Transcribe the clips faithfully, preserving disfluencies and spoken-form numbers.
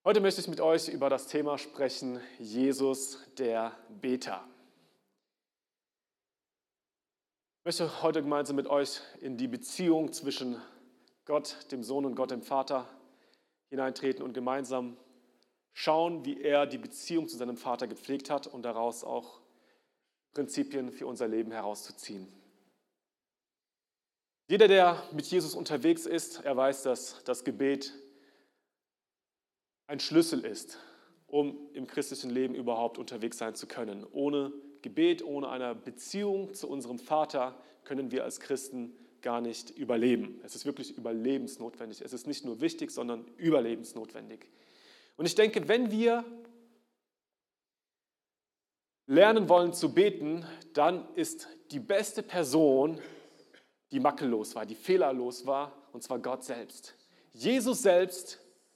Heute möchte ich mit euch über das Thema sprechen, Jesus, der Beter. Ich möchte heute gemeinsam mit euch in die Beziehung zwischen Gott, dem Sohn und Gott, dem Vater hineintreten und gemeinsam schauen, wie er die Beziehung zu seinem Vater gepflegt hat und daraus auch Prinzipien für unser Leben herauszuziehen. Jeder, der mit Jesus unterwegs ist, er weiß, dass das Gebet ein Schlüssel ist, um im christlichen Leben überhaupt unterwegs sein zu können. Ohne Gebet, ohne eine Beziehung zu unserem Vater können wir als Christen gar nicht überleben. Es ist wirklich überlebensnotwendig. Es ist nicht nur wichtig, sondern überlebensnotwendig. Und ich denke, wenn wir lernen wollen zu beten, dann ist die beste Person, die makellos war, die fehlerlos war, und zwar Gott selbst. Jesus selbst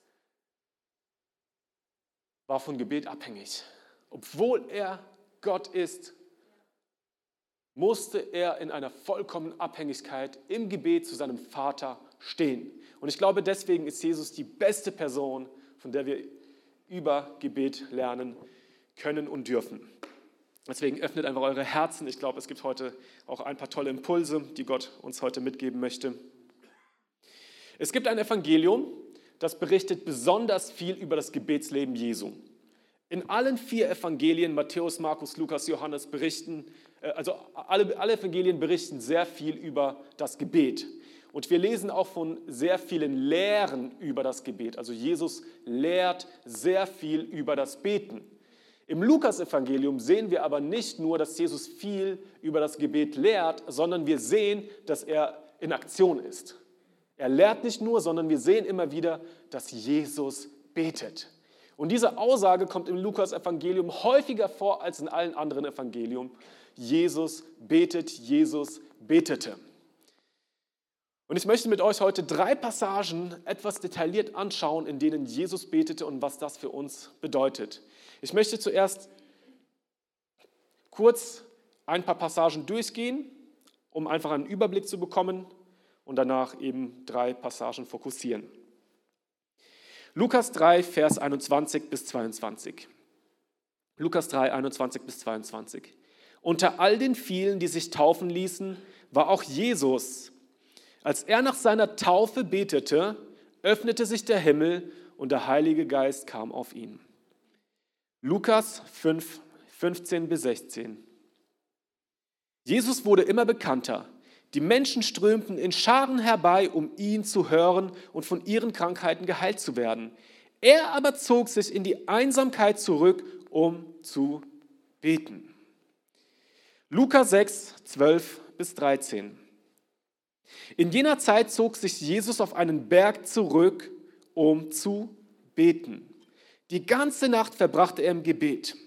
war von Gebet abhängig. Obwohl er Gott ist, musste er in einer vollkommenen Abhängigkeit im Gebet zu seinem Vater stehen. Und ich glaube, deswegen ist Jesus die beste Person, von der wir über Gebet lernen können und dürfen. Deswegen öffnet einfach eure Herzen. Ich glaube, es gibt heute auch ein paar tolle Impulse, die Gott uns heute mitgeben möchte. Es gibt ein Evangelium, das berichtet besonders viel über das Gebetsleben Jesu. In allen vier Evangelien, Matthäus, Markus, Lukas, Johannes, berichten, also alle, alle Evangelien berichten sehr viel über das Gebet. Und wir lesen auch von sehr vielen Lehren über das Gebet. Also Jesus lehrt sehr viel über das Beten. Im Lukas-Evangelium sehen wir aber nicht nur, dass Jesus viel über das Gebet lehrt, sondern wir sehen, dass er in Aktion ist. Er lehrt nicht nur, sondern wir sehen immer wieder, dass Jesus betet. Und diese Aussage kommt im Lukas-Evangelium häufiger vor als in allen anderen Evangelien. Jesus betet, Jesus betete. Und ich möchte mit euch heute drei Passagen etwas detailliert anschauen, in denen Jesus betete und was das für uns bedeutet. Ich möchte zuerst kurz ein paar Passagen durchgehen, um einfach einen Überblick zu bekommen, und danach eben drei Passagen fokussieren. Lukas drei, Vers einundzwanzig bis zweiundzwanzig. Lukas drei, einundzwanzig bis zweiundzwanzig. Unter all den vielen, die sich taufen ließen, war auch Jesus. Als er nach seiner Taufe betete, öffnete sich der Himmel und der Heilige Geist kam auf ihn. Lukas fünf, fünfzehn bis sechzehn. Jesus wurde immer bekannter. Die Menschen strömten in Scharen herbei, um ihn zu hören und von ihren Krankheiten geheilt zu werden. Er aber zog sich in die Einsamkeit zurück, um zu beten. Lukas sechs, zwölf bis dreizehn. In jener Zeit zog sich Jesus auf einen Berg zurück, um zu beten. Die ganze Nacht verbrachte er im Gebet.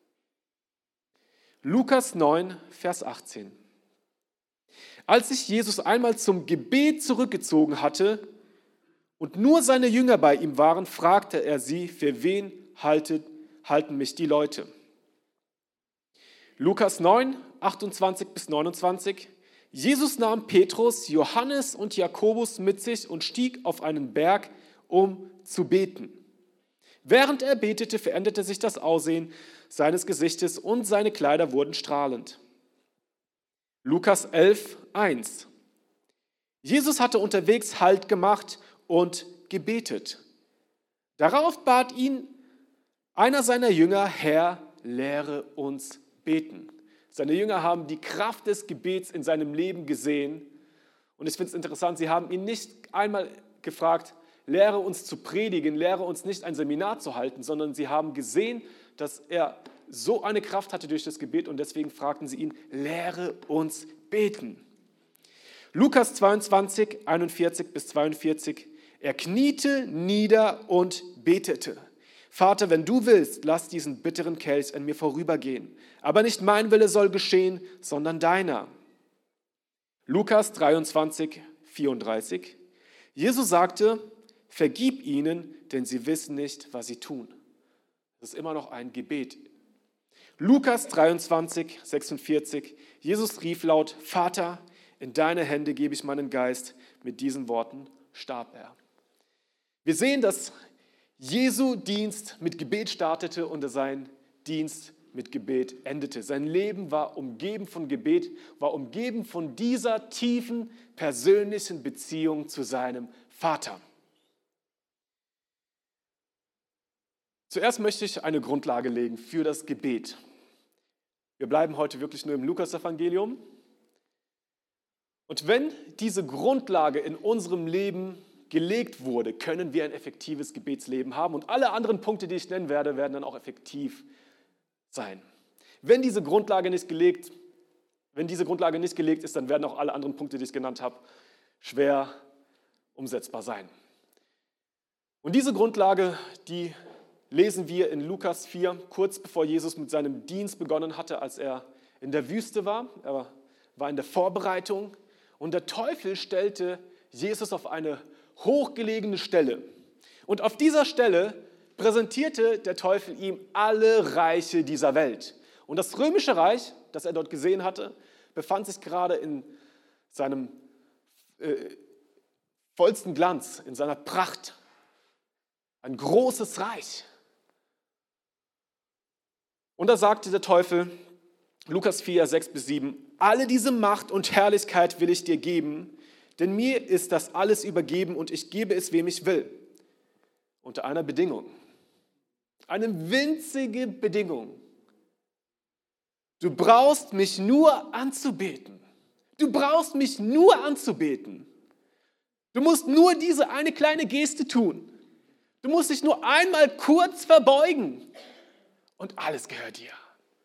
Lukas neun, Vers achtzehn. Als sich Jesus einmal zum Gebet zurückgezogen hatte und nur seine Jünger bei ihm waren, fragte er sie, für wen haltet, halten mich die Leute? Lukas neun, achtundzwanzig bis neunundzwanzig. Jesus nahm Petrus, Johannes und Jakobus mit sich und stieg auf einen Berg, um zu beten. Während er betete, veränderte sich das Aussehen seines Gesichtes und seine Kleider wurden strahlend. Lukas elf, eins. Jesus hatte unterwegs Halt gemacht und gebetet. Darauf bat ihn einer seiner Jünger, Herr, lehre uns beten. Seine Jünger haben die Kraft des Gebets in seinem Leben gesehen. Und ich finde es interessant, sie haben ihn nicht einmal gefragt, lehre uns zu predigen, lehre uns nicht ein Seminar zu halten, sondern sie haben gesehen, dass er so eine Kraft hatte durch das Gebet und deswegen fragten sie ihn, lehre uns beten. Lukas zweiundzwanzig, einundvierzig bis zweiundvierzig. Er kniete nieder und betete. Vater, wenn du willst, lass diesen bitteren Kelch an mir vorübergehen. Aber nicht mein Wille soll geschehen, sondern deiner. Lukas dreiundzwanzig, vierunddreißig. Jesus sagte, vergib ihnen, denn sie wissen nicht, was sie tun. Das ist immer noch ein Gebet. Lukas dreiundzwanzig, sechsundvierzig. Jesus rief laut, Vater, in deine Hände gebe ich meinen Geist. Mit diesen Worten starb er. Wir sehen, dass Jesu Dienst mit Gebet startete und sein Dienst mit Gebet endete. Sein Leben war umgeben von Gebet, war umgeben von dieser tiefen persönlichen Beziehung zu seinem Vater. Zuerst möchte ich eine Grundlage legen für das Gebet. Wir bleiben heute wirklich nur im Lukasevangelium. Und wenn diese Grundlage in unserem Leben gelegt wurde, können wir ein effektives Gebetsleben haben. Und alle anderen Punkte, die ich nennen werde, werden dann auch effektiv sein. Wenn diese Grundlage nicht gelegt, wenn diese Grundlage nicht gelegt ist, dann werden auch alle anderen Punkte, die ich genannt habe, schwer umsetzbar sein. Und diese Grundlage, die lesen wir in Lukas vier, kurz bevor Jesus mit seinem Dienst begonnen hatte, als er in der Wüste war. Er war in der Vorbereitung und der Teufel stellte Jesus auf eine hochgelegene Stelle. Und auf dieser Stelle präsentierte der Teufel ihm alle Reiche dieser Welt. Und das römische Reich, das er dort gesehen hatte, befand sich gerade in seinem äh, vollsten Glanz, in seiner Pracht. Ein großes Reich. Und da sagte der Teufel, Lukas vier, sechs bis sieben, alle diese Macht und Herrlichkeit will ich dir geben, denn mir ist das alles übergeben und ich gebe es, wem ich will. Unter einer Bedingung. Eine winzige Bedingung. Du brauchst mich nur anzubeten. Du brauchst mich nur anzubeten. Du musst nur diese eine kleine Geste tun. Du musst dich nur einmal kurz verbeugen und alles gehört dir.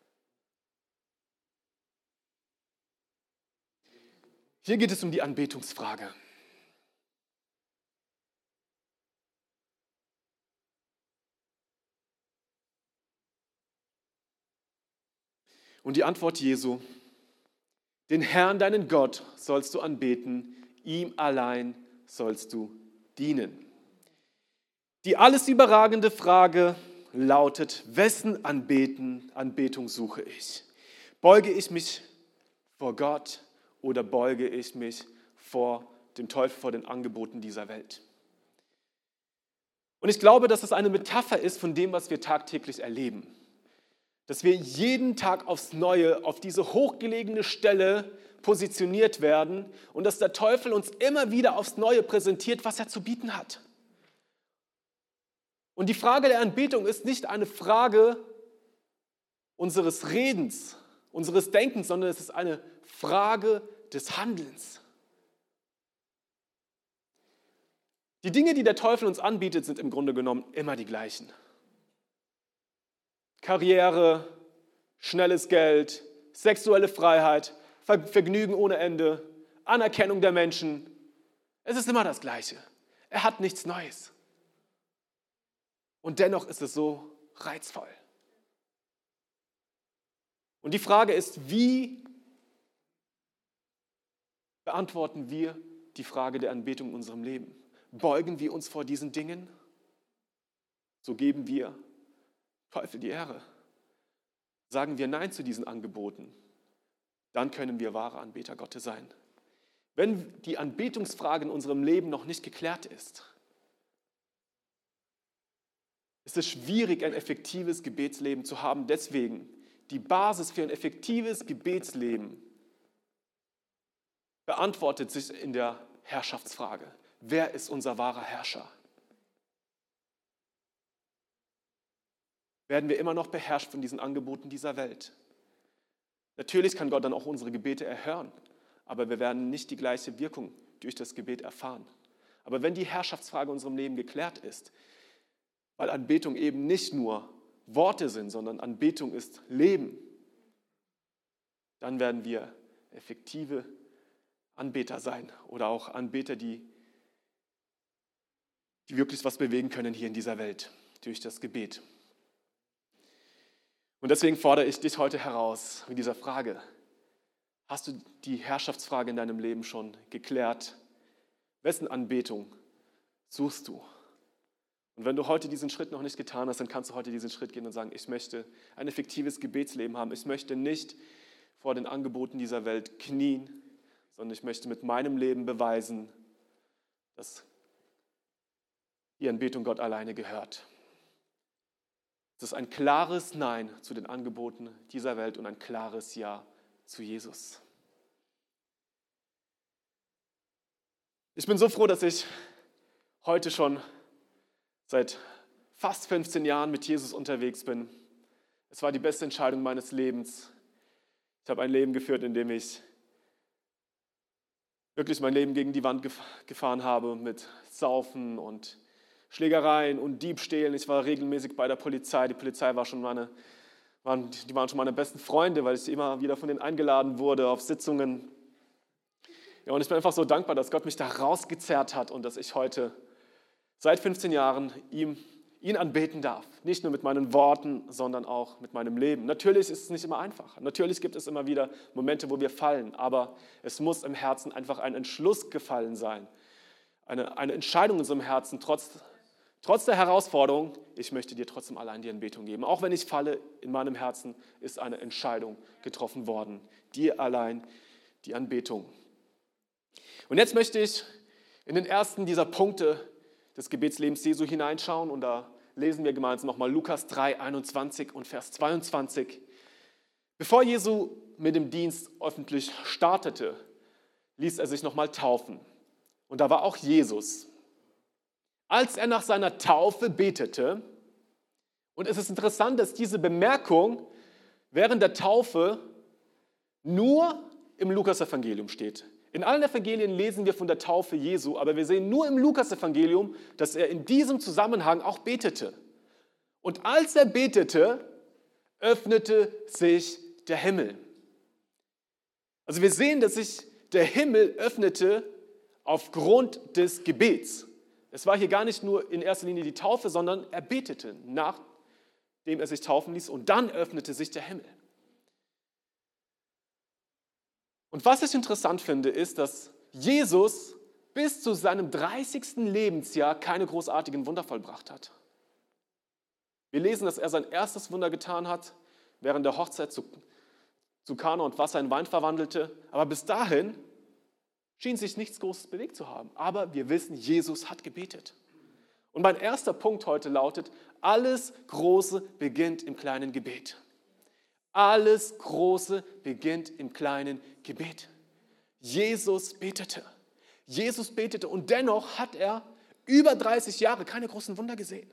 Hier geht es um die Anbetungsfrage. Und die Antwort Jesu, den Herrn, deinen Gott, sollst du anbeten, ihm allein sollst du dienen. Die alles überragende Frage lautet, wessen Anbeten, Anbetung suche ich? Beuge ich mich vor Gott oder beuge ich mich vor dem Teufel, vor den Angeboten dieser Welt? Und ich glaube, dass es eine Metapher ist von dem, was wir tagtäglich erleben. Dass wir jeden Tag aufs Neue auf diese hochgelegene Stelle positioniert werden und dass der Teufel uns immer wieder aufs Neue präsentiert, was er zu bieten hat. Und die Frage der Anbetung ist nicht eine Frage unseres Redens, unseres Denkens, sondern es ist eine Frage des Handelns. Die Dinge, die der Teufel uns anbietet, sind im Grunde genommen immer die gleichen. Karriere, schnelles Geld, sexuelle Freiheit, Ver- Vergnügen ohne Ende, Anerkennung der Menschen. Es ist immer das Gleiche. Er hat nichts Neues. Und dennoch ist es so reizvoll. Und die Frage ist, wie beantworten wir die Frage der Anbetung in unserem Leben? Beugen wir uns vor diesen Dingen? So geben wir Teufel die Ehre. Sagen wir Nein zu diesen Angeboten, dann können wir wahre Anbeter Gottes sein. Wenn die Anbetungsfrage in unserem Leben noch nicht geklärt ist, ist es schwierig, ein effektives Gebetsleben zu haben. Deswegen, die Basis für ein effektives Gebetsleben beantwortet sich in der Herrschaftsfrage. Wer ist unser wahrer Herrscher? Werden wir immer noch beherrscht von diesen Angeboten dieser Welt? Natürlich kann Gott dann auch unsere Gebete erhören, aber wir werden nicht die gleiche Wirkung durch das Gebet erfahren. Aber wenn die Herrschaftsfrage in unserem Leben geklärt ist, weil Anbetung eben nicht nur Worte sind, sondern Anbetung ist Leben, dann werden wir effektive Anbeter sein oder auch Anbeter, die, die wirklich was bewegen können hier in dieser Welt durch das Gebet. Und deswegen fordere ich dich heute heraus mit dieser Frage. Hast du die Herrschaftsfrage in deinem Leben schon geklärt? Wessen Anbetung suchst du? Und wenn du heute diesen Schritt noch nicht getan hast, dann kannst du heute diesen Schritt gehen und sagen, ich möchte ein effektives Gebetsleben haben. Ich möchte nicht vor den Angeboten dieser Welt knien, sondern ich möchte mit meinem Leben beweisen, dass die Anbetung Gott alleine gehört. Es ist ein klares Nein zu den Angeboten dieser Welt und ein klares Ja zu Jesus. Ich bin so froh, dass ich heute schon seit fast fünfzehn Jahren mit Jesus unterwegs bin. Es war die beste Entscheidung meines Lebens. Ich habe ein Leben geführt, in dem ich wirklich mein Leben gegen die Wand gefahren habe mit Saufen und Schlägereien und Diebstählen. Ich war regelmäßig bei der Polizei. Die Polizei war schon meine, waren, die waren schon meine besten Freunde, weil ich immer wieder von denen eingeladen wurde auf Sitzungen. Ja, und ich bin einfach so dankbar, dass Gott mich da rausgezerrt hat und dass ich heute seit fünfzehn Jahren ihm, ihn anbeten darf. Nicht nur mit meinen Worten, sondern auch mit meinem Leben. Natürlich ist es nicht immer einfach. Natürlich gibt es immer wieder Momente, wo wir fallen. Aber es muss im Herzen einfach ein Entschluss gefallen sein. Eine, eine Entscheidung in unserem Herzen, trotz, trotz der Herausforderung, ich möchte dir trotzdem allein die Anbetung geben. Auch wenn ich falle, in meinem Herzen ist eine Entscheidung getroffen worden. Dir allein die Anbetung. Und jetzt möchte ich in den ersten dieser Punkte des Gebetslebens Jesu hineinschauen und da lesen wir gemeinsam nochmal Lukas drei, einundzwanzig und Vers zweiundzwanzig. Bevor Jesu mit dem Dienst öffentlich startete, ließ er sich nochmal taufen. Und da war auch Jesus. Als er nach seiner Taufe betete, und es ist interessant, dass diese Bemerkung während der Taufe nur im Lukasevangelium steht. In allen Evangelien lesen wir von der Taufe Jesu, aber wir sehen nur im Lukasevangelium, dass er in diesem Zusammenhang auch betete. Und als er betete, öffnete sich der Himmel. Also wir sehen, dass sich der Himmel öffnete aufgrund des Gebets. Es war hier gar nicht nur in erster Linie die Taufe, sondern er betete, nachdem er sich taufen ließ, und dann öffnete sich der Himmel. Und was ich interessant finde, ist, dass Jesus bis zu seinem dreißigsten Lebensjahr keine großartigen Wunder vollbracht hat. Wir lesen, dass er sein erstes Wunder getan hat, während der Hochzeit zu, zu Kana und Wasser in Wein verwandelte. Aber bis dahin schien sich nichts Großes bewegt zu haben. Aber wir wissen, Jesus hat gebetet. Und mein erster Punkt heute lautet, alles Große beginnt im kleinen Gebet. Alles Große beginnt im kleinen Gebet. Jesus betete. Jesus betete und dennoch hat er über dreißig Jahre keine großen Wunder gesehen.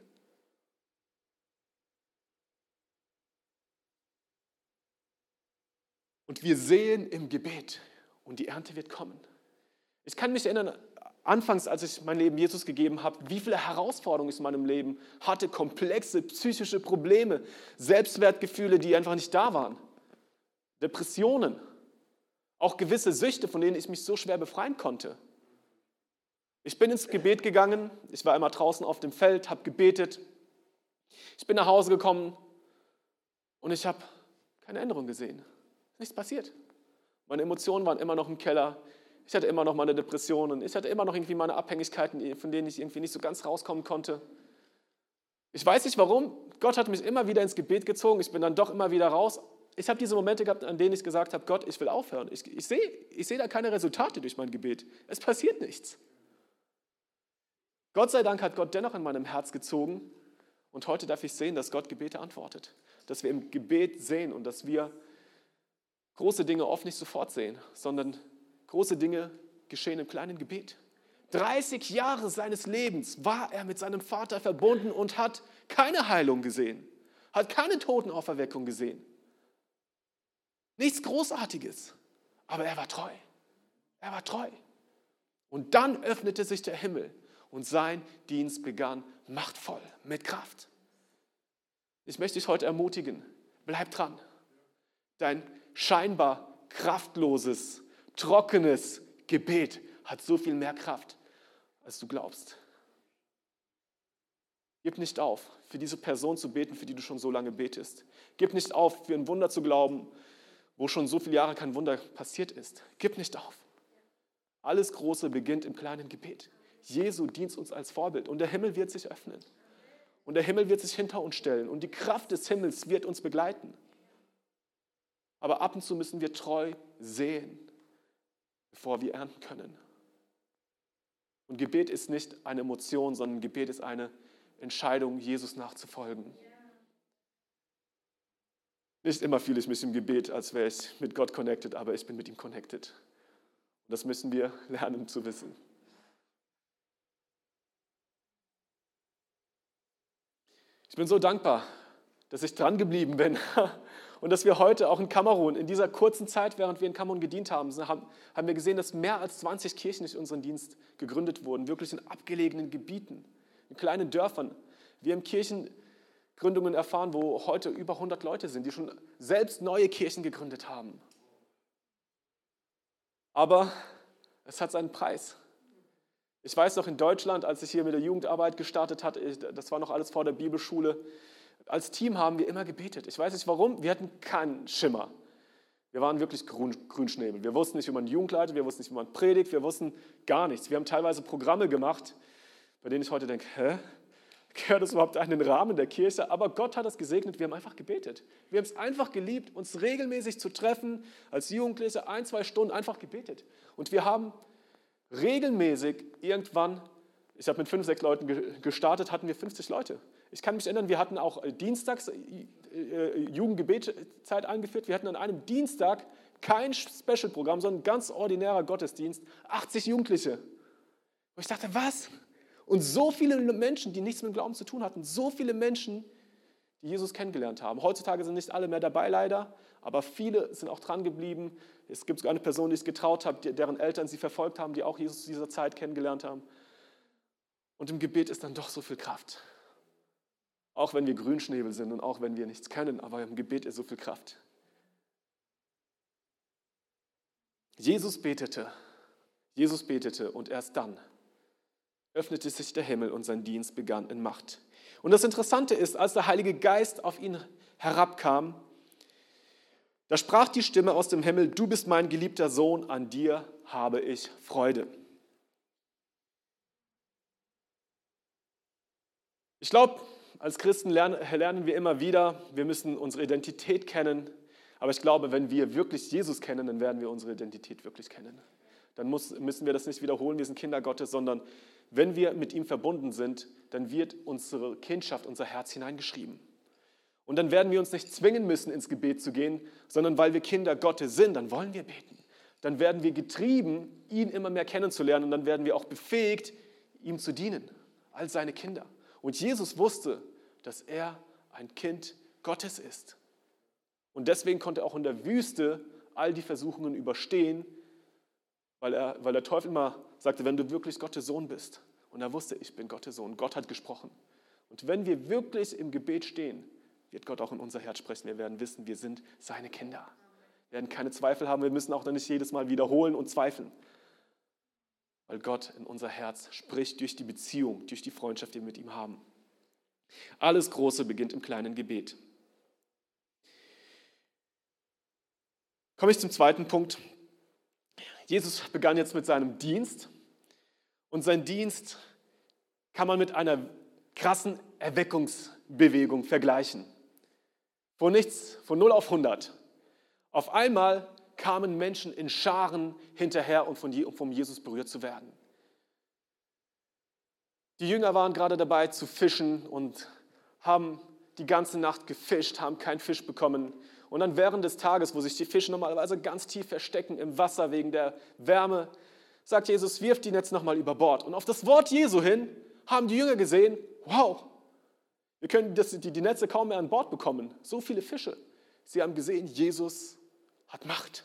Und wir sehen im Gebet und die Ernte wird kommen. Ich kann mich erinnern, anfangs, als ich mein Leben Jesus gegeben habe, wie viele Herausforderungen ich in meinem Leben hatte, komplexe psychische Probleme, Selbstwertgefühle, die einfach nicht da waren, Depressionen, auch gewisse Süchte, von denen ich mich so schwer befreien konnte. Ich bin ins Gebet gegangen, ich war immer draußen auf dem Feld, habe gebetet, ich bin nach Hause gekommen und ich habe keine Änderung gesehen. Nichts passiert. Meine Emotionen waren immer noch im Keller. Ich hatte immer noch meine Depressionen. Ich hatte immer noch irgendwie meine Abhängigkeiten, von denen ich irgendwie nicht so ganz rauskommen konnte. Ich weiß nicht warum. Gott hat mich immer wieder ins Gebet gezogen. Ich bin dann doch immer wieder raus. Ich habe diese Momente gehabt, an denen ich gesagt habe, Gott, ich will aufhören. Ich, ich sehe ich seh da keine Resultate durch mein Gebet. Es passiert nichts. Gott sei Dank hat Gott dennoch in meinem Herz gezogen. Und heute darf ich sehen, dass Gott Gebete antwortet. Dass wir im Gebet sehen und dass wir große Dinge oft nicht sofort sehen, sondern große Dinge geschehen im kleinen Gebet. dreißig Jahre seines Lebens war er mit seinem Vater verbunden und hat keine Heilung gesehen, hat keine Totenauferweckung gesehen. Nichts Großartiges, aber er war treu. Er war treu. Und dann öffnete sich der Himmel und sein Dienst begann machtvoll, mit Kraft. Ich möchte dich heute ermutigen, bleib dran. Dein scheinbar kraftloses, trockenes Gebet hat so viel mehr Kraft, als du glaubst. Gib nicht auf, für diese Person zu beten, für die du schon so lange betest. Gib nicht auf, für ein Wunder zu glauben, wo schon so viele Jahre kein Wunder passiert ist. Gib nicht auf. Alles Große beginnt im kleinen Gebet. Jesu dient uns als Vorbild und der Himmel wird sich öffnen. Und der Himmel wird sich hinter uns stellen und die Kraft des Himmels wird uns begleiten. Aber ab und zu müssen wir treu sehen, bevor wir ernten können. Und Gebet ist nicht eine Emotion, sondern Gebet ist eine Entscheidung, Jesus nachzufolgen. Nicht immer fühle ich mich im Gebet, als wäre ich mit Gott connected, aber ich bin mit ihm connected. Und das müssen wir lernen zu wissen. Ich bin so dankbar, dass ich dran geblieben bin und dass wir heute auch in Kamerun, in dieser kurzen Zeit, während wir in Kamerun gedient haben, haben wir gesehen, dass mehr als zwanzig Kirchen durch unseren Dienst gegründet wurden, wirklich in abgelegenen Gebieten, in kleinen Dörfern. Wir haben Kirchengründungen erfahren, wo heute über hundert Leute sind, die schon selbst neue Kirchen gegründet haben. Aber es hat seinen Preis. Ich weiß noch in Deutschland, als ich hier mit der Jugendarbeit gestartet hatte, das war noch alles vor der Bibelschule, als Team haben wir immer gebetet. Ich weiß nicht warum, wir hatten keinen Schimmer. Wir waren wirklich Grün, Grünschnäbel. Wir wussten nicht, wie man Jugend leitet, wir wussten nicht, wie man predigt, wir wussten gar nichts. Wir haben teilweise Programme gemacht, bei denen ich heute denke, hä? Gehört das überhaupt in den Rahmen der Kirche? Aber Gott hat das gesegnet, wir haben einfach gebetet. Wir haben es einfach geliebt, uns regelmäßig zu treffen, als Jugendliche ein, zwei Stunden einfach gebetet. Und wir haben regelmäßig irgendwann, ich habe mit fünf, sechs Leuten gestartet, hatten wir fünfzig Leute. Ich kann mich erinnern, wir hatten auch dienstags Jugendgebetszeit eingeführt. Wir hatten an einem Dienstag kein Special-Programm, sondern ein ganz ordinärer Gottesdienst, achtzig Jugendliche. Und ich dachte, was? Und so viele Menschen, die nichts mit dem Glauben zu tun hatten, so viele Menschen, die Jesus kennengelernt haben. Heutzutage sind nicht alle mehr dabei, leider, aber viele sind auch dran geblieben. Es gibt sogar eine Person, die es getraut hat, deren Eltern sie verfolgt haben, die auch Jesus zu dieser Zeit kennengelernt haben. Und im Gebet ist dann doch so viel Kraft. Auch wenn wir Grünschnäbel sind und auch wenn wir nichts können, aber im Gebet ist so viel Kraft. Jesus betete, Jesus betete und erst dann öffnete sich der Himmel und sein Dienst begann in Macht. Und das Interessante ist, als der Heilige Geist auf ihn herabkam, da sprach die Stimme aus dem Himmel, du bist mein geliebter Sohn, an dir habe ich Freude. Ich glaube, als Christen lernen, lernen wir immer wieder, wir müssen unsere Identität kennen, aber ich glaube, wenn wir wirklich Jesus kennen, dann werden wir unsere Identität wirklich kennen. Dann muss, müssen wir das nicht wiederholen, wir sind Kinder Gottes, sondern wenn wir mit ihm verbunden sind, dann wird unsere Kindschaft, unser Herz hineingeschrieben. Und dann werden wir uns nicht zwingen müssen, ins Gebet zu gehen, sondern weil wir Kinder Gottes sind, dann wollen wir beten. Dann werden wir getrieben, ihn immer mehr kennenzulernen und dann werden wir auch befähigt, ihm zu dienen, als seine Kinder. Und Jesus wusste, dass er ein Kind Gottes ist. Und deswegen konnte er auch in der Wüste all die Versuchungen überstehen, weil, er, weil der Teufel immer sagte, wenn du wirklich Gottes Sohn bist. Und er wusste, ich bin Gottes Sohn. Gott hat gesprochen. Und wenn wir wirklich im Gebet stehen, wird Gott auch in unser Herz sprechen. Wir werden wissen, wir sind seine Kinder. Wir werden keine Zweifel haben. Wir müssen auch dann nicht jedes Mal wiederholen und zweifeln. Weil Gott in unser Herz spricht durch die Beziehung, durch die Freundschaft, die wir mit ihm haben. Alles Große beginnt im kleinen Gebet. Komme ich zum zweiten Punkt. Jesus begann jetzt mit seinem Dienst und sein Dienst kann man mit einer krassen Erweckungsbewegung vergleichen. Von nichts, von null auf hundert. Auf einmal kamen Menschen in Scharen hinterher, um von Jesus berührt zu werden. Die Jünger waren gerade dabei zu fischen und haben die ganze Nacht gefischt, haben keinen Fisch bekommen. Und dann während des Tages, wo sich die Fische normalerweise ganz tief verstecken im Wasser wegen der Wärme, sagt Jesus, wirft die Netze nochmal über Bord. Und auf das Wort Jesu hin haben die Jünger gesehen, wow, wir können das, die, die Netze kaum mehr an Bord bekommen. So viele Fische. Sie haben gesehen, Jesus hat Macht.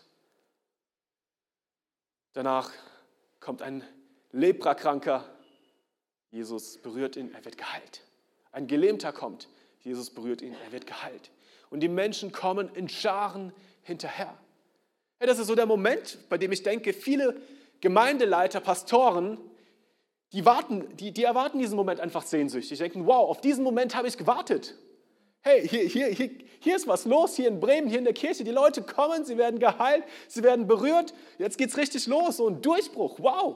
Danach kommt ein Leprakranker. Jesus berührt ihn, er wird geheilt. Ein Gelähmter kommt. Jesus berührt ihn, er wird geheilt. Und die Menschen kommen in Scharen hinterher. Ja, das ist so der Moment, bei dem ich denke, viele Gemeindeleiter, Pastoren, die, warten, die, die erwarten diesen Moment einfach sehnsüchtig. Die denken, wow, auf diesen Moment habe ich gewartet. Hey, hier, hier, hier, hier ist was los, hier in Bremen, hier in der Kirche. Die Leute kommen, sie werden geheilt, sie werden berührt. Jetzt geht es richtig los, so ein Durchbruch, wow.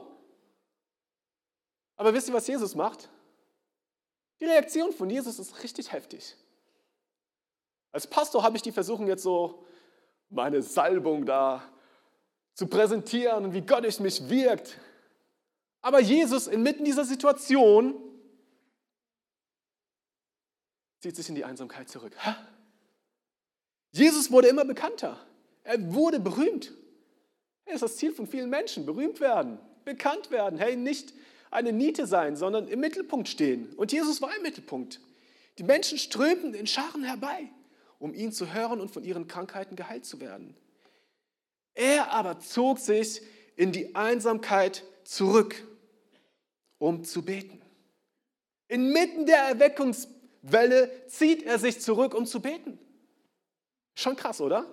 Aber wisst ihr, was Jesus macht? Die Reaktion von Jesus ist richtig heftig. Als Pastor habe ich die Versuchung jetzt so, meine Salbung da zu präsentieren und wie Gott durch mich wirkt. Aber Jesus inmitten dieser Situation zieht sich in die Einsamkeit zurück. Jesus wurde immer bekannter. Er wurde berühmt. Das ist das Ziel von vielen Menschen, berühmt werden, bekannt werden. Hey, nicht eine Niete sein, sondern im Mittelpunkt stehen. Und Jesus war im Mittelpunkt. Die Menschen strömten in Scharen herbei, um ihn zu hören und von ihren Krankheiten geheilt zu werden. Er aber zog sich in die Einsamkeit zurück, um zu beten. Inmitten der Erweckungswelle zieht er sich zurück, um zu beten. Schon krass, oder?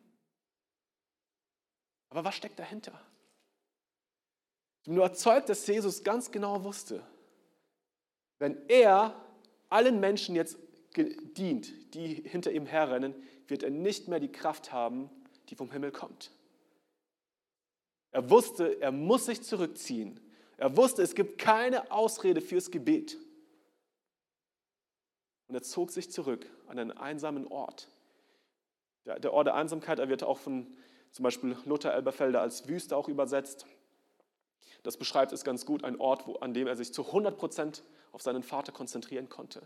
Aber was steckt dahinter? Ich bin nur überzeugt, dass Jesus ganz genau wusste, wenn er allen Menschen jetzt dient, die hinter ihm herrennen, wird er nicht mehr die Kraft haben, die vom Himmel kommt. Er wusste, er muss sich zurückziehen. Er wusste, es gibt keine Ausrede fürs Gebet. Und er zog sich zurück an einen einsamen Ort. Der, der Ort der Einsamkeit, er wird auch von zum Beispiel Lothar Elberfelder als Wüste auch übersetzt. Das beschreibt es ganz gut, ein Ort, wo, an dem er sich zu hundert Prozent auf seinen Vater konzentrieren konnte.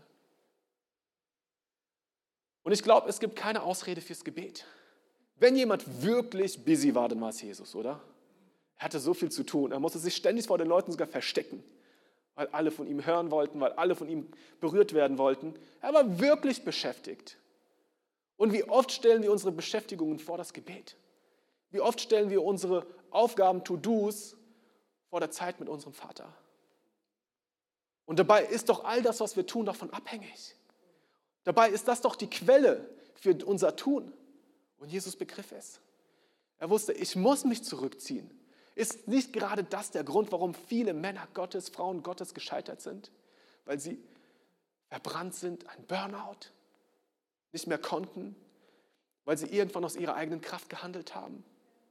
Und ich glaube, es gibt keine Ausrede fürs Gebet. Wenn jemand wirklich busy war, dann war es Jesus, oder? Er hatte so viel zu tun. Er musste sich ständig vor den Leuten sogar verstecken, weil alle von ihm hören wollten, weil alle von ihm berührt werden wollten. Er war wirklich beschäftigt. Und wie oft stellen wir unsere Beschäftigungen vor das Gebet? Wie oft stellen wir unsere Aufgaben, To-Dos vor der Zeit mit unserem Vater? Und dabei ist doch all das, was wir tun, davon abhängig. Dabei ist das doch die Quelle für unser Tun. Und Jesus begriff es. Er wusste, ich muss mich zurückziehen. Ist nicht gerade das der Grund, warum viele Männer Gottes, Frauen Gottes gescheitert sind? Weil sie verbrannt sind, ein Burnout, nicht mehr konnten, weil sie irgendwann aus ihrer eigenen Kraft gehandelt haben.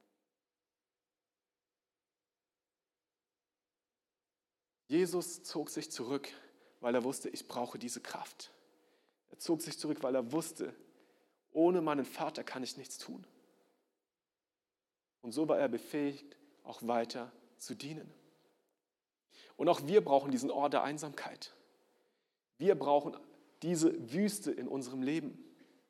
Jesus zog sich zurück, weil er wusste, ich brauche diese Kraft. Er zog sich zurück, weil er wusste, ohne meinen Vater kann ich nichts tun. Und so war er befähigt, auch weiter zu dienen. Und auch wir brauchen diesen Ort der Einsamkeit. Wir brauchen diese Wüste in unserem Leben.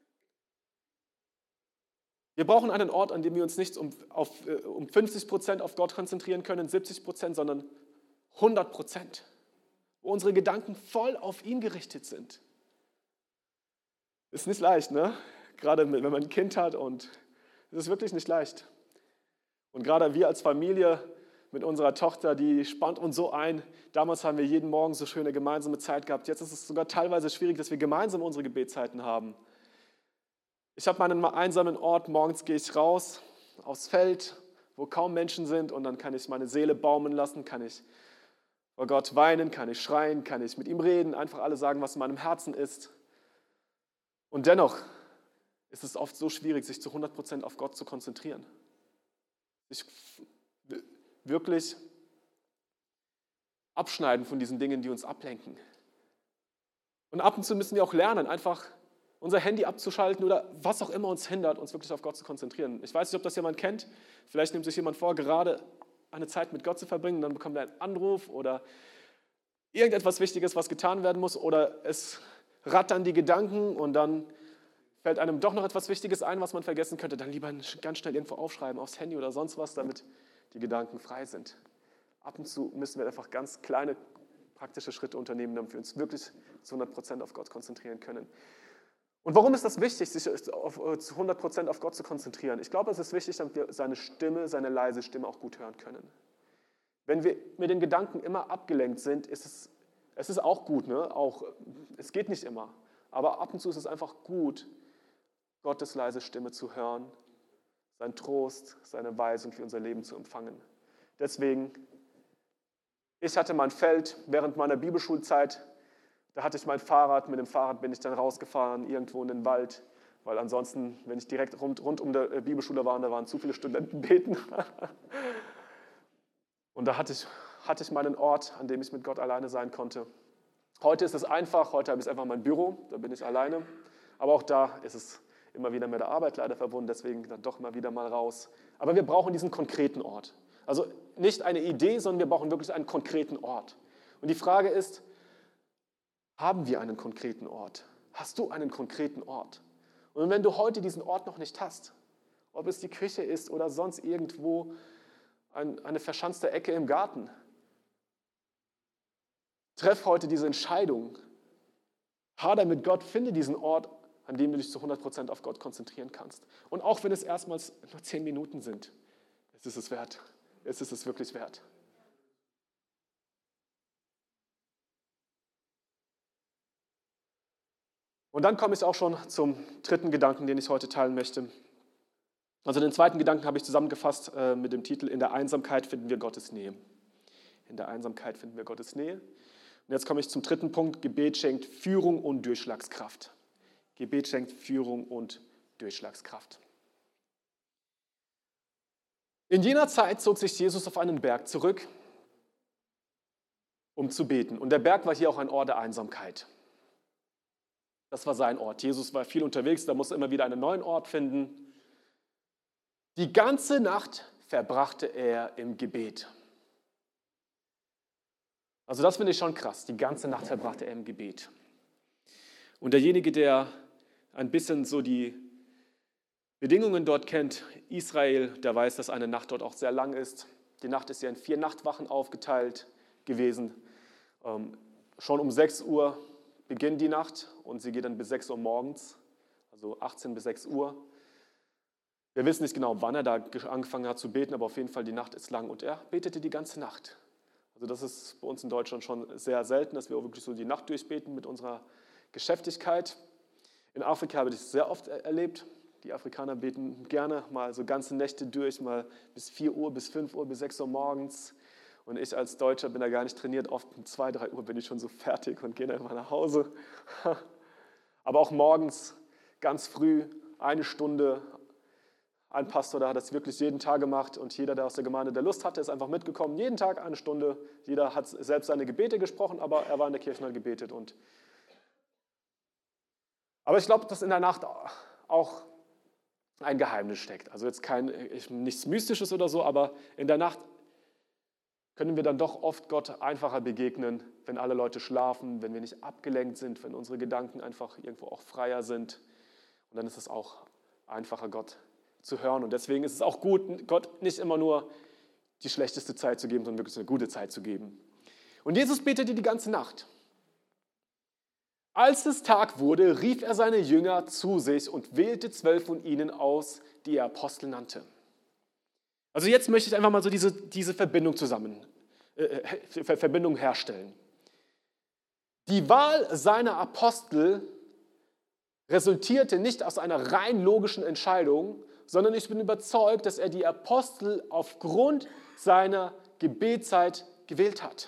Wir brauchen einen Ort, an dem wir uns nicht um, auf, um fünfzig Prozent auf Gott konzentrieren können, siebzig Prozent, sondern hundert Prozent. Wo unsere Gedanken voll auf ihn gerichtet sind. Ist nicht leicht, ne? Gerade wenn man ein Kind hat, und es ist wirklich nicht leicht. Und gerade wir als Familie mit unserer Tochter, die spannt uns so ein. Damals haben wir jeden Morgen so schöne gemeinsame Zeit gehabt. Jetzt ist es sogar teilweise schwierig, dass wir gemeinsam unsere Gebetszeiten haben. Ich habe meinen einsamen Ort, morgens gehe ich raus aufs Feld, wo kaum Menschen sind, und dann kann ich meine Seele baumeln lassen, kann ich vor Gott weinen, kann ich schreien, kann ich mit ihm reden, einfach alles sagen, was in meinem Herzen ist. Und dennoch ist es oft so schwierig, sich zu hundert Prozent auf Gott zu konzentrieren. Sich wirklich abschneiden von diesen Dingen, die uns ablenken. Und ab und zu müssen wir auch lernen, einfach unser Handy abzuschalten oder was auch immer uns hindert, uns wirklich auf Gott zu konzentrieren. Ich weiß nicht, ob das jemand kennt. Vielleicht nimmt sich jemand vor, gerade eine Zeit mit Gott zu verbringen, dann bekommt er einen Anruf oder irgendetwas Wichtiges, was getan werden muss, oder es rattern die Gedanken und dann fällt einem doch noch etwas Wichtiges ein, was man vergessen könnte, dann lieber ganz schnell irgendwo aufschreiben, aufs Handy oder sonst was, damit die Gedanken frei sind. Ab und zu müssen wir einfach ganz kleine praktische Schritte unternehmen, damit wir uns wirklich zu hundert Prozent auf Gott konzentrieren können. Und warum ist das wichtig, sich auf, zu hundert Prozent auf Gott zu konzentrieren? Ich glaube, es ist wichtig, damit wir seine Stimme, seine leise Stimme auch gut hören können. Wenn wir mit den Gedanken immer abgelenkt sind, ist es, es ist auch gut, ne? Auch, es geht nicht immer, aber ab und zu ist es einfach gut, Gottes leise Stimme zu hören, seinen Trost, seine Weisung für unser Leben zu empfangen. Deswegen, ich hatte mein Feld während meiner Bibelschulzeit, da hatte ich mein Fahrrad, mit dem Fahrrad bin ich dann rausgefahren, irgendwo in den Wald, weil ansonsten, wenn ich direkt rund, rund um der Bibelschule war, da waren zu viele Studenten beten. Und da hatte ich, hatte ich meinen Ort, an dem ich mit Gott alleine sein konnte. Heute ist es einfach, heute habe ich einfach mein Büro, da bin ich alleine, aber auch da ist es immer wieder mit der Arbeit leider verbunden, deswegen dann doch mal wieder mal raus. Aber wir brauchen diesen konkreten Ort. Also nicht eine Idee, sondern wir brauchen wirklich einen konkreten Ort. Und die Frage ist, haben wir einen konkreten Ort? Hast du einen konkreten Ort? Und wenn du heute diesen Ort noch nicht hast, ob es die Küche ist oder sonst irgendwo ein, eine verschanzte Ecke im Garten, treff heute diese Entscheidung. Hader mit Gott, finde diesen Ort, an dem du dich zu hundert Prozent auf Gott konzentrieren kannst. Und auch wenn es erstmals nur zehn Minuten sind, es ist es wert. Es ist es wirklich wert. Und dann komme ich auch schon zum dritten Gedanken, den ich heute teilen möchte. Also den zweiten Gedanken habe ich zusammengefasst äh, mit dem Titel: In der Einsamkeit finden wir Gottes Nähe. In der Einsamkeit finden wir Gottes Nähe. Und jetzt komme ich zum dritten Punkt: Gebet schenkt Führung und Durchschlagskraft. Gebet schenkt Führung und Durchschlagskraft. In jener Zeit zog sich Jesus auf einen Berg zurück, um zu beten. Und der Berg war hier auch ein Ort der Einsamkeit. Das war sein Ort. Jesus war viel unterwegs, da musste immer wieder einen neuen Ort finden. Die ganze Nacht verbrachte er im Gebet. Also das finde ich schon krass. Die ganze Nacht verbrachte er im Gebet. Und derjenige, der ein bisschen so die Bedingungen dort kennt, Israel, der weiß, dass eine Nacht dort auch sehr lang ist. Die Nacht ist ja in vier Nachtwachen aufgeteilt gewesen. Ähm, schon um sechs Uhr beginnt die Nacht und sie geht dann bis sechs Uhr morgens, also achtzehn bis sechs Uhr. Wir wissen nicht genau, wann er da angefangen hat zu beten, aber auf jeden Fall die Nacht ist lang und er betete die ganze Nacht. Also das ist bei uns in Deutschland schon sehr selten, dass wir auch wirklich so die Nacht durchbeten mit unserer Geschäftigkeit. In Afrika habe ich das sehr oft erlebt. Die Afrikaner beten gerne mal so ganze Nächte durch, mal bis vier Uhr, bis fünf Uhr, bis sechs Uhr morgens. Und ich als Deutscher bin da gar nicht trainiert. Oft um zwei, drei Uhr bin ich schon so fertig und gehe dann mal nach Hause. Aber auch morgens ganz früh, eine Stunde. Ein Pastor, der hat das wirklich jeden Tag gemacht und jeder, der aus der Gemeinde der Lust hatte, ist einfach mitgekommen. Jeden Tag eine Stunde. Jeder hat selbst seine Gebete gesprochen, aber er war in der Kirche und hat gebetet. Und aber ich glaube, dass in der Nacht auch ein Geheimnis steckt. Also jetzt kein, nichts Mystisches oder so, aber in der Nacht können wir dann doch oft Gott einfacher begegnen, wenn alle Leute schlafen, wenn wir nicht abgelenkt sind, wenn unsere Gedanken einfach irgendwo auch freier sind. Und dann ist es auch einfacher, Gott zu hören. Und deswegen ist es auch gut, Gott nicht immer nur die schlechteste Zeit zu geben, sondern wirklich eine gute Zeit zu geben. Und Jesus betete die ganze Nacht. Als es Tag wurde, rief er seine Jünger zu sich und wählte zwölf von ihnen aus, die er Apostel nannte. Also jetzt möchte ich einfach mal so diese, diese Verbindung zusammen, äh, Verbindung herstellen. Die Wahl seiner Apostel resultierte nicht aus einer rein logischen Entscheidung, sondern ich bin überzeugt, dass er die Apostel aufgrund seiner Gebetszeit gewählt hat.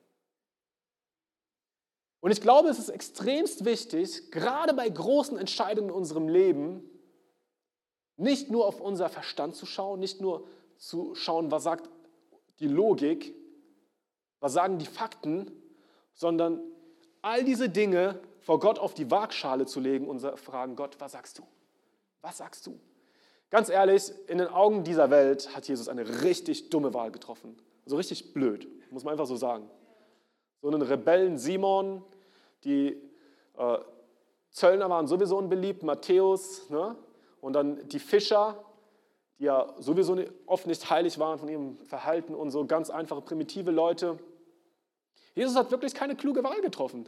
Und ich glaube, es ist extremst wichtig, gerade bei großen Entscheidungen in unserem Leben, nicht nur auf unser Verstand zu schauen, nicht nur zu schauen, was sagt die Logik, was sagen die Fakten, sondern all diese Dinge vor Gott auf die Waagschale zu legen und fragen: Gott, was sagst du? Was sagst du? Ganz ehrlich, in den Augen dieser Welt hat Jesus eine richtig dumme Wahl getroffen. Also richtig blöd, muss man einfach so sagen. So einen Rebellen Simon, die äh, Zöllner waren sowieso unbeliebt, Matthäus, ne? Und dann die Fischer, die ja sowieso oft nicht heilig waren von ihrem Verhalten und so ganz einfache, primitive Leute. Jesus hat wirklich keine kluge Wahl getroffen.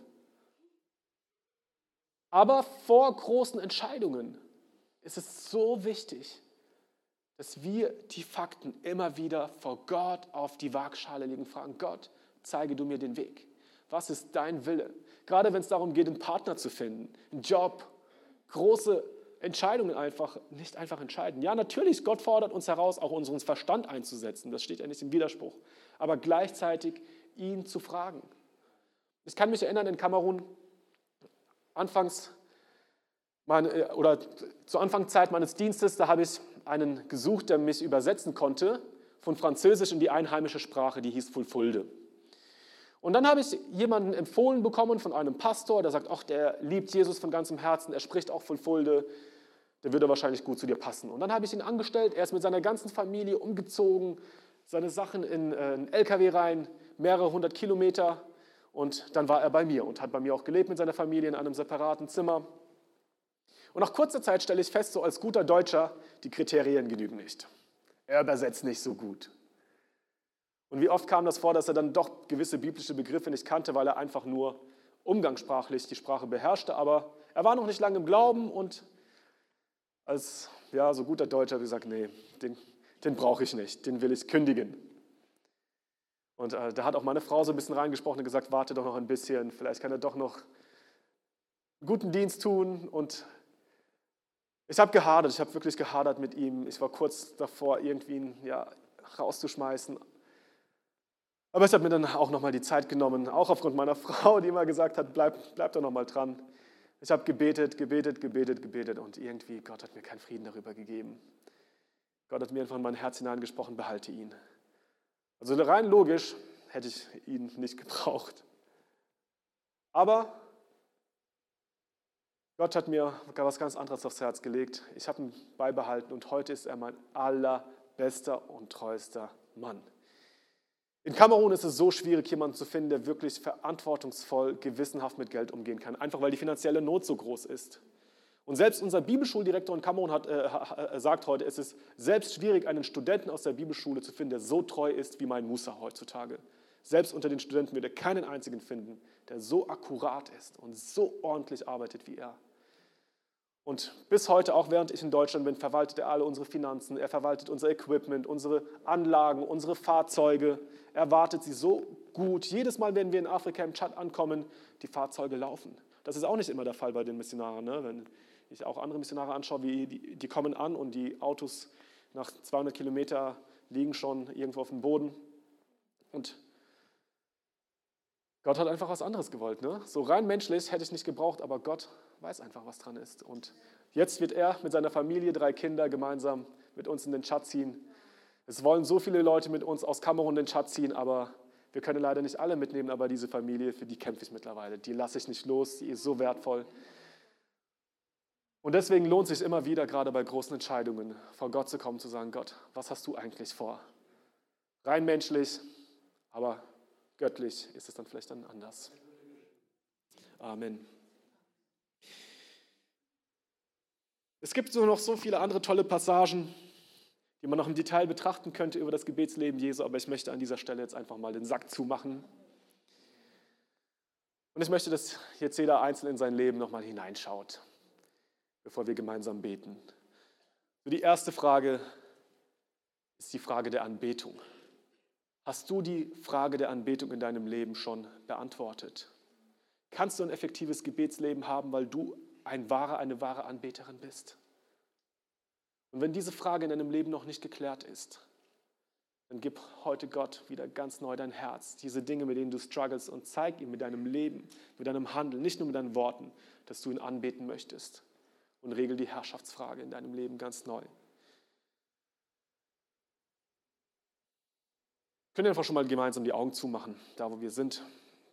Aber vor großen Entscheidungen ist es so wichtig, dass wir die Fakten immer wieder vor Gott auf die Waagschale legen, fragen: Gott, zeige du mir den Weg. Was ist dein Wille? Gerade wenn es darum geht, einen Partner zu finden, einen Job, große Entscheidungen einfach, nicht einfach entscheiden. Ja, natürlich, Gott fordert uns heraus, auch unseren Verstand einzusetzen. Das steht ja nicht im Widerspruch. Aber gleichzeitig ihn zu fragen. Ich kann mich erinnern, in Kamerun, anfangs, meine, oder zur Anfangszeit meines Dienstes, da habe ich einen gesucht, der mich übersetzen konnte von Französisch in die einheimische Sprache, die hieß Fulfulde. Und dann habe ich jemanden empfohlen bekommen von einem Pastor, der sagt: ach, der liebt Jesus von ganzem Herzen, er spricht auch Fulfulde, der würde wahrscheinlich gut zu dir passen. Und dann habe ich ihn angestellt, er ist mit seiner ganzen Familie umgezogen, seine Sachen in einen L K W rein, mehrere hundert Kilometer, und dann war er bei mir und hat bei mir auch gelebt mit seiner Familie in einem separaten Zimmer. Und nach kurzer Zeit stelle ich fest, so als guter Deutscher, die Kriterien genügen nicht. Er übersetzt nicht so gut. Und wie oft kam das vor, dass er dann doch gewisse biblische Begriffe nicht kannte, weil er einfach nur umgangssprachlich die Sprache beherrschte, aber er war noch nicht lange im Glauben und als ja, so guter Deutscher habe ich gesagt, nee, den, den brauche ich nicht, den will ich kündigen. Und äh, da hat auch meine Frau so ein bisschen reingesprochen und gesagt, warte doch noch ein bisschen, vielleicht kann er doch noch einen guten Dienst tun. Und ich habe gehadert, ich habe wirklich gehadert mit ihm. Ich war kurz davor, irgendwie ihn ja, rauszuschmeißen. Aber ich habe mir dann auch nochmal die Zeit genommen, auch aufgrund meiner Frau, die immer gesagt hat, bleib, bleib doch nochmal dran. Ich habe gebetet, gebetet, gebetet, gebetet und irgendwie, Gott hat mir keinen Frieden darüber gegeben. Gott hat mir einfach in mein Herz hineingesprochen, behalte ihn. Also rein logisch hätte ich ihn nicht gebraucht. Aber Gott hat mir was ganz anderes aufs Herz gelegt. Ich habe ihn beibehalten und heute ist er mein allerbester und treuester Mann. In Kamerun ist es so schwierig, jemanden zu finden, der wirklich verantwortungsvoll, gewissenhaft mit Geld umgehen kann, einfach weil die finanzielle Not so groß ist. Und selbst unser Bibelschuldirektor in Kamerun hat, äh, sagt heute, es ist selbst schwierig, einen Studenten aus der Bibelschule zu finden, der so treu ist wie mein Musa heutzutage. Selbst unter den Studenten wird er keinen einzigen finden, der so akkurat ist und so ordentlich arbeitet wie er. Und bis heute, auch während ich in Deutschland bin, verwaltet er alle unsere Finanzen, er verwaltet unser Equipment, unsere Anlagen, unsere Fahrzeuge. Er wartet sie so gut. Jedes Mal, wenn wir in Afrika im Tschad ankommen, die Fahrzeuge laufen. Das ist auch nicht immer der Fall bei den Missionaren. Ne? Wenn ich auch andere Missionare anschaue, wie die, die kommen an und die Autos nach zweihundert Kilometern liegen schon irgendwo auf dem Boden. Und Gott hat einfach was anderes gewollt. Ne? So rein menschlich hätte ich nicht gebraucht, aber Gott weiß einfach, was dran ist. Und jetzt wird er mit seiner Familie, drei Kinder, gemeinsam mit uns in den Tschad ziehen. Es wollen so viele Leute mit uns aus Kamerun in den Tschad ziehen, aber wir können leider nicht alle mitnehmen, aber diese Familie, für die kämpfe ich mittlerweile. Die lasse ich nicht los, die ist so wertvoll. Und deswegen lohnt es sich immer wieder, gerade bei großen Entscheidungen, vor Gott zu kommen, zu sagen, Gott, was hast du eigentlich vor? Rein menschlich, aber göttlich ist es dann vielleicht dann anders. Amen. Es gibt so noch so viele andere tolle Passagen, die man noch im Detail betrachten könnte über das Gebetsleben Jesu, aber ich möchte an dieser Stelle jetzt einfach mal den Sack zumachen. Und ich möchte, dass jetzt jeder Einzelne in sein Leben nochmal hineinschaut, bevor wir gemeinsam beten. So, die erste Frage ist die Frage der Anbetung. Hast du die Frage der Anbetung in deinem Leben schon beantwortet? Kannst du ein effektives Gebetsleben haben, weil du ein wahrer, eine wahre Anbeterin bist? Und wenn diese Frage in deinem Leben noch nicht geklärt ist, dann gib heute Gott wieder ganz neu dein Herz, diese Dinge, mit denen du struggles, und zeig ihm mit deinem Leben, mit deinem Handeln, nicht nur mit deinen Worten, dass du ihn anbeten möchtest, und regel die Herrschaftsfrage in deinem Leben ganz neu. Können wir einfach schon mal gemeinsam die Augen zumachen, da wo wir sind.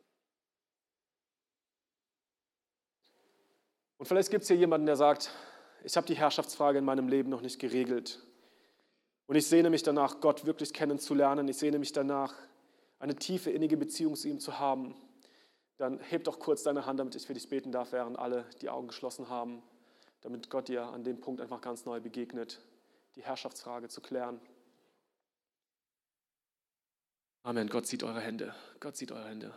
Und vielleicht gibt es hier jemanden, der sagt, ich habe die Herrschaftsfrage in meinem Leben noch nicht geregelt. Und ich sehne mich danach, Gott wirklich kennenzulernen. Ich sehne mich danach, eine tiefe, innige Beziehung zu ihm zu haben. Dann heb doch kurz deine Hand, damit ich für dich beten darf, während alle die Augen geschlossen haben, damit Gott dir an dem Punkt einfach ganz neu begegnet, die Herrschaftsfrage zu klären. Amen. Gott sieht eure Hände. Gott sieht eure Hände.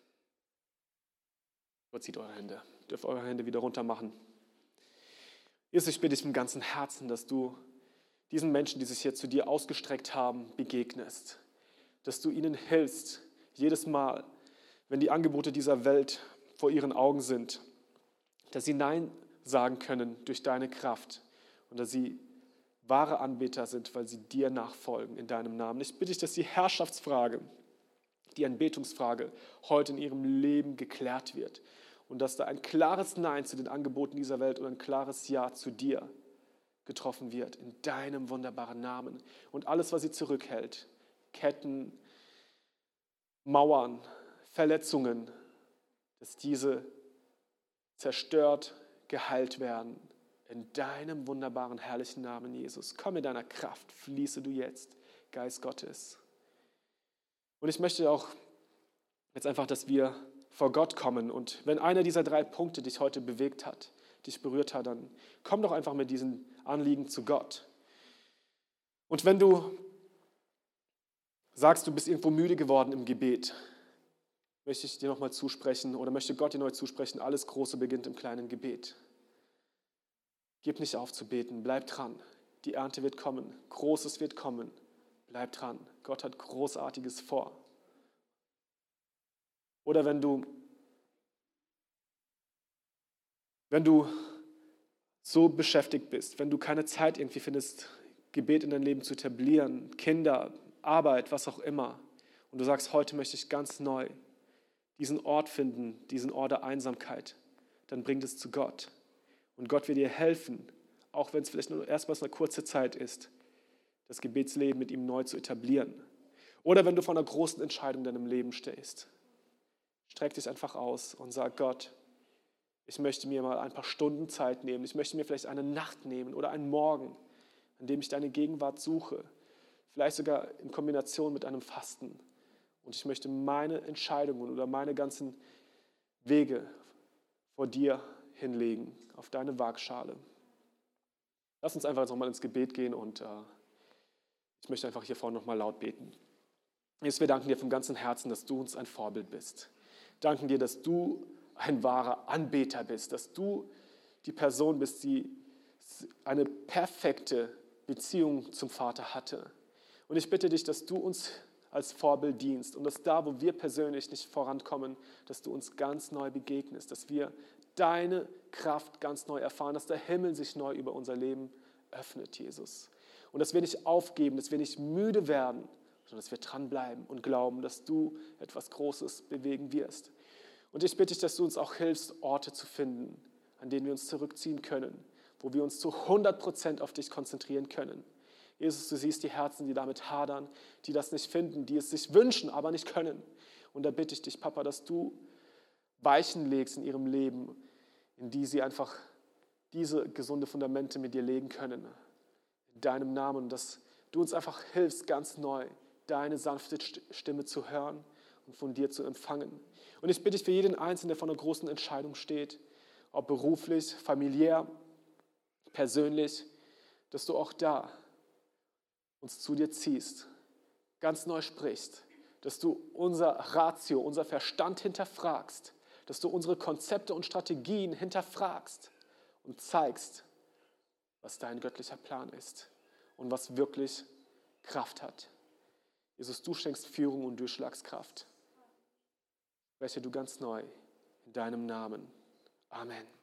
Gott sieht eure Hände. Ihr dürft eure Hände wieder runter machen. Jesus, ich bitte dich im ganzen Herzen, dass du diesen Menschen, die sich jetzt zu dir ausgestreckt haben, begegnest. Dass du ihnen hilfst, jedes Mal, wenn die Angebote dieser Welt vor ihren Augen sind, dass sie Nein sagen können durch deine Kraft und dass sie wahre Anbeter sind, weil sie dir nachfolgen in deinem Namen. Ich bitte dich, dass die Herrschaftsfrage, die Anbetungsfrage heute in ihrem Leben geklärt wird und dass da ein klares Nein zu den Angeboten dieser Welt und ein klares Ja zu dir getroffen wird, in deinem wunderbaren Namen. Und alles, was sie zurückhält, Ketten, Mauern, Verletzungen, dass diese zerstört, geheilt werden. In deinem wunderbaren, herrlichen Namen, Jesus. Komm in deiner Kraft, fließe du jetzt, Geist Gottes. Und ich möchte auch jetzt einfach, dass wir vor Gott kommen. Und wenn einer dieser drei Punkte dich heute bewegt hat, dich berührt hat, dann komm doch einfach mit diesen Anliegen zu Gott. Und wenn du sagst, du bist irgendwo müde geworden im Gebet, möchte ich dir nochmal zusprechen oder möchte Gott dir neu zusprechen, alles Große beginnt im kleinen Gebet. Gib nicht auf zu beten, bleib dran. Die Ernte wird kommen, Großes wird kommen. Bleib dran, Gott hat Großartiges vor. Oder wenn du, wenn du so beschäftigt bist, wenn du keine Zeit irgendwie findest, Gebet in dein Leben zu etablieren, Kinder, Arbeit, was auch immer, und du sagst, heute möchte ich ganz neu diesen Ort finden, diesen Ort der Einsamkeit, dann bring es zu Gott. Und Gott wird dir helfen, auch wenn es vielleicht nur erstmal eine kurze Zeit ist, das Gebetsleben mit ihm neu zu etablieren. Oder wenn du vor einer großen Entscheidung in deinem Leben stehst, streck dich einfach aus und sag, Gott, ich möchte mir mal ein paar Stunden Zeit nehmen, ich möchte mir vielleicht eine Nacht nehmen oder einen Morgen, an dem ich deine Gegenwart suche, vielleicht sogar in Kombination mit einem Fasten. Und ich möchte meine Entscheidungen oder meine ganzen Wege vor dir hinlegen, auf deine Waagschale. Lass uns einfach jetzt nochmal ins Gebet gehen und äh, ich möchte einfach hier vorne nochmal laut beten. Jesus, wir danken dir vom ganzen Herzen, dass du uns ein Vorbild bist. Danken dir, dass du ein wahrer Anbeter bist, dass du die Person bist, die eine perfekte Beziehung zum Vater hatte. Und ich bitte dich, dass du uns als Vorbild dienst und dass da, wo wir persönlich nicht vorankommen, dass du uns ganz neu begegnest, dass wir deine Kraft ganz neu erfahren, dass der Himmel sich neu über unser Leben öffnet, Jesus. Und dass wir nicht aufgeben, dass wir nicht müde werden, sondern dass wir dranbleiben und glauben, dass du etwas Großes bewegen wirst. Und ich bitte dich, dass du uns auch hilfst, Orte zu finden, an denen wir uns zurückziehen können, wo wir uns zu hundert Prozent auf dich konzentrieren können. Jesus, du siehst die Herzen, die damit hadern, die das nicht finden, die es sich wünschen, aber nicht können. Und da bitte ich dich, Papa, dass du Weichen legst in ihrem Leben, in die sie einfach diese gesunde Fundamente mit dir legen können. In deinem Namen. Und dass du uns einfach hilfst, ganz neu deine sanfte Stimme zu hören und von dir zu empfangen. Und ich bitte dich für jeden Einzelnen, der vor einer großen Entscheidung steht, ob beruflich, familiär, persönlich, dass du auch da uns zu dir ziehst, ganz neu sprichst, dass du unser Ratio, unser Verstand hinterfragst, dass du unsere Konzepte und Strategien hinterfragst und zeigst, was dein göttlicher Plan ist und was wirklich Kraft hat. Jesus, du schenkst Führung und Durchschlagskraft. Spreche du ganz neu in deinem Namen. Amen.